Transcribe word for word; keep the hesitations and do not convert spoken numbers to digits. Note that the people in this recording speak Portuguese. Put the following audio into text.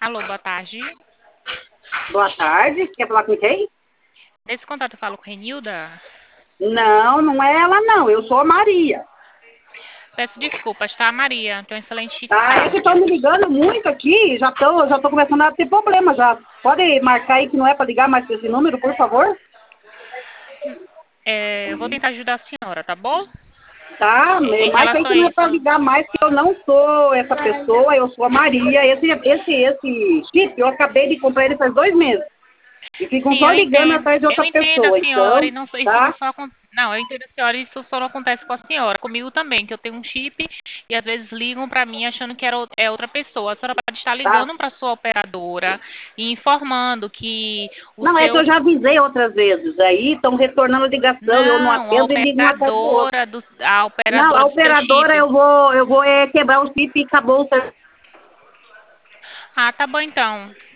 Alô, boa tarde. Boa tarde, quer falar com quem? Nesse contato eu falo com Renilda. Não, não é ela não, eu sou a Maria. Peço desculpas, tá, Maria? Tenha uma excelente Tá, é que tarde. estão me ligando muito aqui, já estou já tô começando a ter problema já. Pode marcar aí que não é para ligar mais pra esse número, por favor? É, eu vou tentar ajudar a senhora, tá bom? Tá, Em marca aí relação que a não é para isso, ligar mais, que eu não sou essa pessoa, eu sou a Maria. Esse, esse, esse chip, eu acabei de comprar ele faz dois meses. E ficam sim, só eu ligando entendo. atrás de Eu outra entendo a pessoa, senhora então, e não, isso não tá? só acon- não, eu entendo a senhora e isso só não acontece com a senhora. Comigo também, que eu tenho um chip e às vezes ligam pra mim achando que era, ou- é outra pessoa. A senhora pode estar Tá. ligando pra sua operadora e informando que o Não, é que seu eu já avisei outras vezes. Aí estão retornando a ligação, eu não não, a atendo e ligo um atrás do outro. operadora do a Não, operadora a do seu operadora chip. eu vou, eu vou é, quebrar o chip e acabou o serviço. Ah, tá bom então.